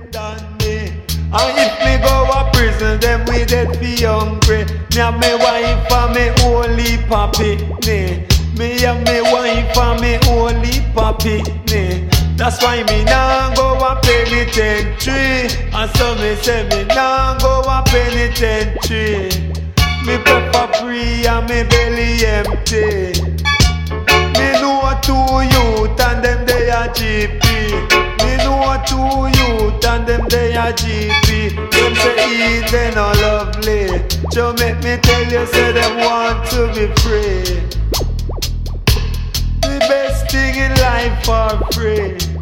than me. And if me go a prison, then we dead fi hungry. Me and me wife and me only papi. Me and me wife and me only papi. That's why me nah go a penitentiary. And so me say me nah go a penitentiary. Me prefer free and me belly empty. Me know two youth and them they a GP. Me know two youth and them they a GP. Them say eat they no lovely. So make me tell you say them want to be free. The best thing in life for free.